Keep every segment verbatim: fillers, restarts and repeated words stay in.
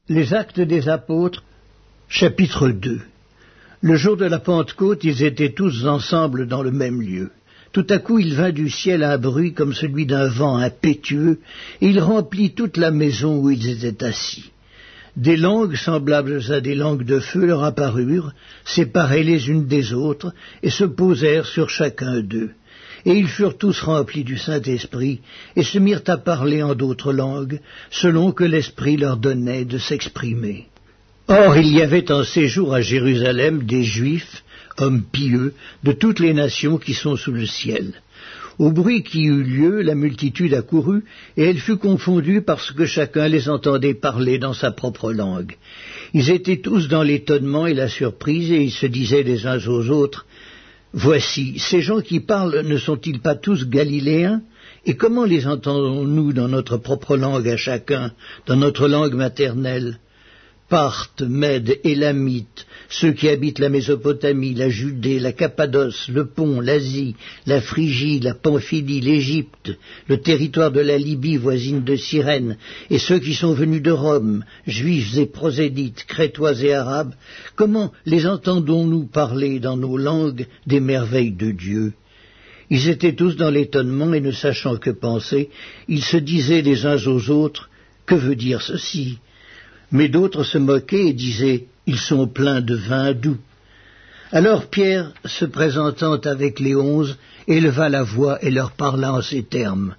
Les Actes des Apôtres, chapitre deux. Le jour de la Pentecôte, ils étaient tous ensemble dans le même lieu. Tout à coup, il vint du ciel un bruit comme celui d'un vent impétueux, et il remplit toute la maison où ils étaient assis. Des langues semblables à des langues de feu leur apparurent, séparées les unes des autres, et se posèrent sur chacun d'eux. Et ils furent tous remplis du Saint-Esprit, et se mirent à parler en d'autres langues, selon que l'Esprit leur donnait de s'exprimer. Or, il y avait en séjour à Jérusalem des Juifs, hommes pieux, de toutes les nations qui sont sous le ciel. Au bruit qui eut lieu, la multitude accourut, et elle fut confondue parce que chacun les entendait parler dans sa propre langue. Ils étaient tous dans l'étonnement et la surprise, et ils se disaient les uns aux autres, « Voici, ces gens qui parlent ne sont-ils pas tous galiléens? Et comment les entendons-nous dans notre propre langue à chacun, dans notre langue maternelle ?» Parthes, Mèdes, Élamites, ceux qui habitent la Mésopotamie, la Judée, la Cappadoce, le Pont, l'Asie, la Phrygie, la Pamphylie, l'Égypte, le territoire de la Libye voisine de Cyrène, et ceux qui sont venus de Rome, juifs et prosélytes, crétois et arabes, comment les entendons-nous parler dans nos langues des merveilles de Dieu? Ils étaient tous dans l'étonnement et ne sachant que penser, ils se disaient les uns aux autres, « Que veut dire ceci ?» Mais d'autres se moquaient et disaient « Ils sont pleins de vin doux ». Alors Pierre, se présentant avec les onze, éleva la voix et leur parla en ces termes.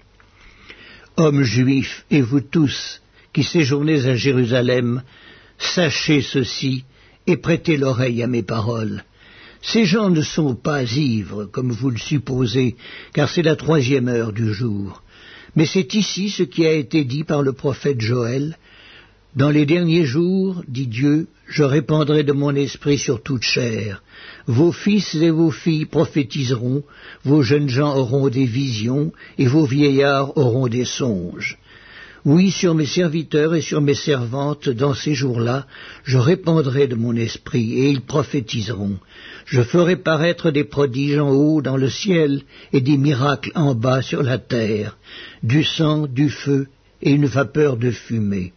« Hommes juifs, et vous tous, qui séjournez à Jérusalem, sachez ceci et prêtez l'oreille à mes paroles. Ces gens ne sont pas ivres, comme vous le supposez, car c'est la troisième heure du jour. Mais c'est ici ce qui a été dit par le prophète Joël. Dans les derniers jours, dit Dieu, je répandrai de mon esprit sur toute chair. Vos fils et vos filles prophétiseront, vos jeunes gens auront des visions, et vos vieillards auront des songes. Oui, sur mes serviteurs et sur mes servantes, dans ces jours-là, je répandrai de mon esprit, et ils prophétiseront. Je ferai paraître des prodiges en haut dans le ciel, et des miracles en bas sur la terre, du sang, du feu, et une vapeur de fumée.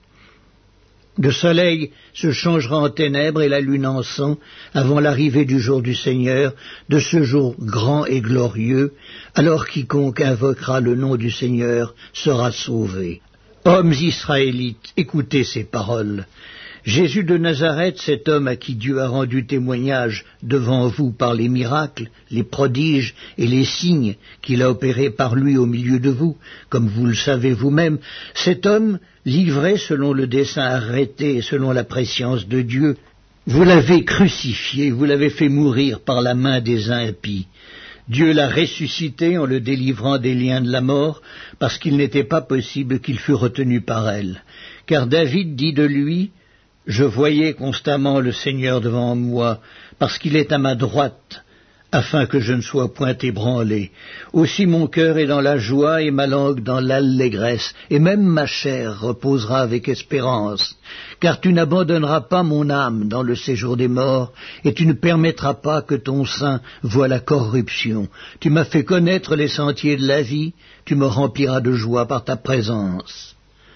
Le soleil se changera en ténèbres et la lune en sang avant l'arrivée du jour du Seigneur, de ce jour grand et glorieux, alors quiconque invoquera le nom du Seigneur sera sauvé. Hommes israélites, écoutez ces paroles. Jésus de Nazareth, cet homme à qui Dieu a rendu témoignage devant vous par les miracles, les prodiges et les signes qu'il a opérés par lui au milieu de vous, comme vous le savez vous-même, cet homme, livré selon le dessein arrêté et selon la prescience de Dieu, vous l'avez crucifié, vous l'avez fait mourir par la main des impies. Dieu l'a ressuscité en le délivrant des liens de la mort, parce qu'il n'était pas possible qu'il fût retenu par elle. Car David dit de lui, « Je voyais constamment le Seigneur devant moi, parce qu'il est à ma droite, afin que je ne sois point ébranlé. Aussi mon cœur est dans la joie et ma langue dans l'allégresse, et même ma chair reposera avec espérance. Car tu n'abandonneras pas mon âme dans le séjour des morts, et tu ne permettras pas que ton sein voie la corruption. Tu m'as fait connaître les sentiers de la vie, tu me rempliras de joie par ta présence. »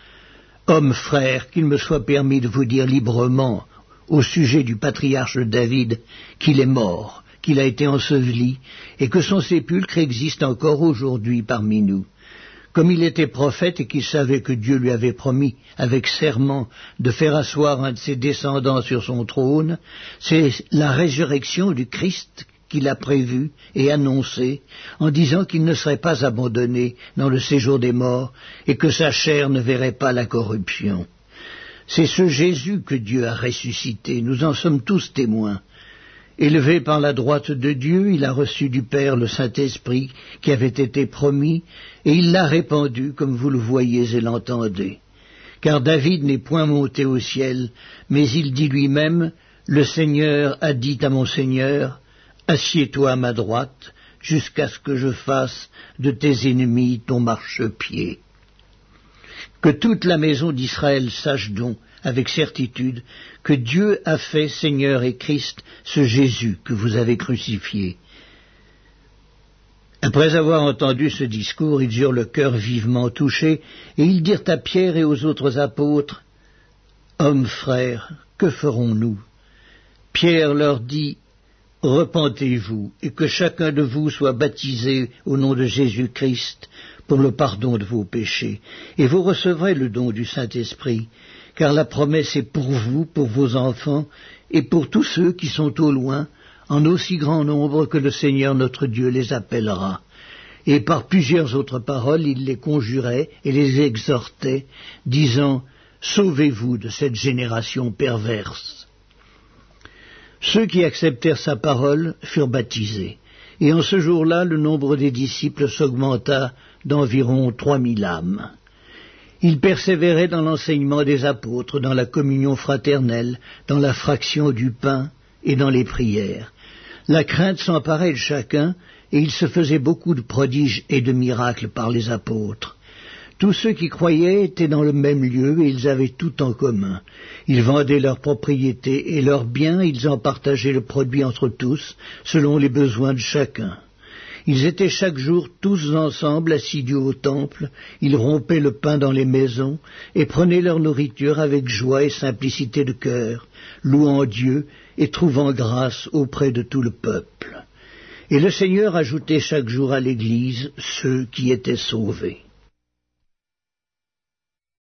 Hommes frères, qu'il me soit permis de vous dire librement, au sujet du patriarche David, qu'il est mort, qu'il a été enseveli, et que son sépulcre existe encore aujourd'hui parmi nous. Comme il était prophète et qu'il savait que Dieu lui avait promis, avec serment, de faire asseoir un de ses descendants sur son trône, c'est la résurrection du Christ qu'il a prévu et annoncé, en disant qu'il ne serait pas abandonné dans le séjour des morts, et que sa chair ne verrait pas la corruption. C'est ce Jésus que Dieu a ressuscité, nous en sommes tous témoins. Élevé par la droite de Dieu, il a reçu du Père le Saint-Esprit qui avait été promis, et il l'a répandu comme vous le voyez et l'entendez. Car David n'est point monté au ciel, mais il dit lui-même, « Le Seigneur a dit à mon Seigneur, assieds-toi à ma droite, jusqu'à ce que je fasse de tes ennemis ton marchepied. » Que toute la maison d'Israël sache donc, avec certitude, que Dieu a fait Seigneur et Christ ce Jésus que vous avez crucifié. Après avoir entendu ce discours, ils eurent le cœur vivement touché, et ils dirent à Pierre et aux autres apôtres, « Hommes frères, que ferons-nous? Pierre leur dit, repentez-vous, et que chacun de vous soit baptisé au nom de Jésus-Christ pour le pardon de vos péchés, et vous recevrez le don du Saint-Esprit, car la promesse est pour vous, pour vos enfants, et pour tous ceux qui sont au loin, en aussi grand nombre que le Seigneur notre Dieu les appellera. Et par plusieurs autres paroles, il les conjurait et les exhortait, disant, sauvez-vous de cette génération perverse. Ceux qui acceptèrent sa parole furent baptisés, et en ce jour-là, le nombre des disciples s'augmenta d'environ trois mille âmes. Ils persévéraient dans l'enseignement des apôtres, dans la communion fraternelle, dans la fraction du pain et dans les prières. La crainte s'emparait de chacun, et il se faisait beaucoup de prodiges et de miracles par les apôtres. Tous ceux qui croyaient étaient dans le même lieu et ils avaient tout en commun. Ils vendaient leurs propriétés et leurs biens, ils en partageaient le produit entre tous, selon les besoins de chacun. Ils étaient chaque jour tous ensemble assidus au temple, ils rompaient le pain dans les maisons et prenaient leur nourriture avec joie et simplicité de cœur, louant Dieu et trouvant grâce auprès de tout le peuple. Et le Seigneur ajoutait chaque jour à l'Église ceux qui étaient sauvés.